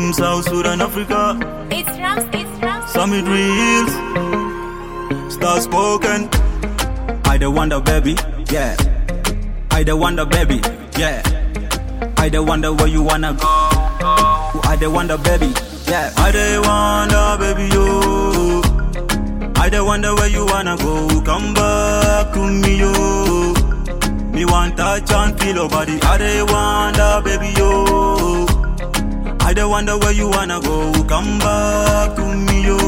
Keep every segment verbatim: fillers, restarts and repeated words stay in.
From South Sudan, Africa. It's Rams, it's Rams. Summit Reels. Star spoken. I the wonder, baby. Yeah. I the wonder, baby. Yeah. I the wonder where you wanna go. I the wonder, baby. Yeah. I the wonder, baby, yo. I the wonder where you wanna go. Come back to me, yo. Me want touch and feel your body. I the wonder, baby, yo. I the wonder where you wanna go. Come back to me, yo.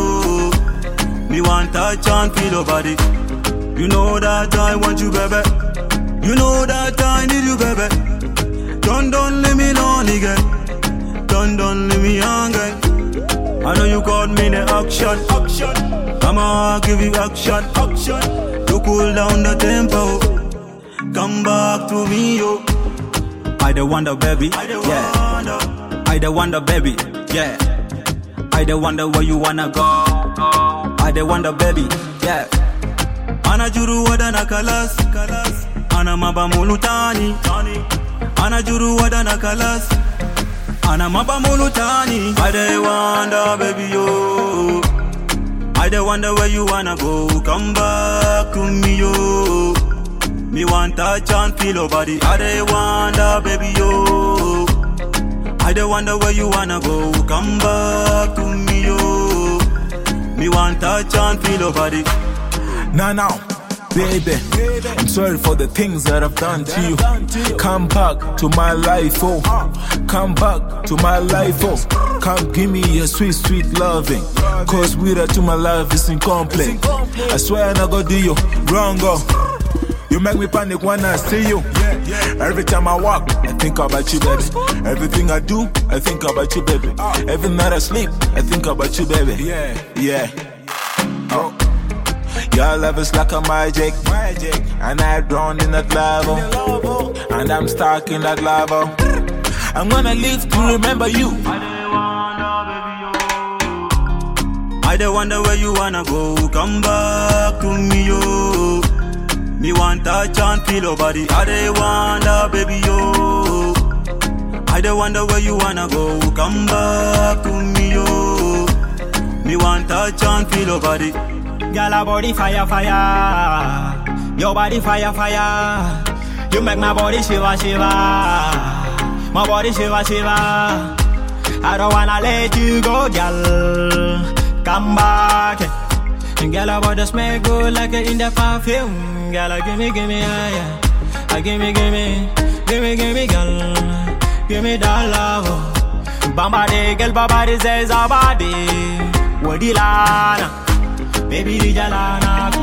Me want touch and feel your body. You know that I want you, baby. You know that I need you, baby. Don't, don't leave me lonely, girl. Don't, don't leave me hungry. I know you called me the action, action. I'ma give you action, action. To cool down the tempo. Come back to me, yo. I the wonder, baby. I the yeah. wonder. I the wonder, baby. Yeah. I the wonder where you wanna go. I the wonder, baby. Yeah. Ana juru wadana kalas, kalas. Ana maba mulutani, tani. Ana juru wadana kalas. Ana maba mulutani. I the wonder, baby, yo. I the wonder where you wanna go. Come back to me, yo. Me want touch and feel your body. I the wonder, baby, yo. I the wonder where you wanna go. Come back to me, yo. Me want touch and feel your body. Now, now, baby, I'm sorry for the things that I've done to you. Come back to my life, oh. Come back to my life, oh. Come give me your sweet, sweet loving. Cause without to my love is incomplete. I swear I not gonna do you wrong, oh. You make me panic when I see you. Every time I walk, I think about you, baby. Everything I do, I think about you, baby. Every night I sleep, I think about you, baby. Yeah, yeah. Oh. Your love is like a magic, magic. And I'm drowned in that lava. And I'm stuck in that lava. I'm gonna live to remember you. I the wonder where you wanna go. Come back to me, yo. Me want touch and feel your body. I the wonder, baby, yo. I the wonder where you wanna go. Come back to me, yo. Me want touch and feel your body. Girl, our body fire, fire. Your body fire, fire. You make my body shiver, shiver. My body shiver, shiver. I don't wanna let you go, girl. Come back. Girl, our body smell good like in the perfume. Girl, gimme, gimme, yeah, yeah. Gimme, gimme, gimme, gimme, girl. Gimme that love. Bamba de girl, baba de says our body. Wadilana. Baby, di jalana.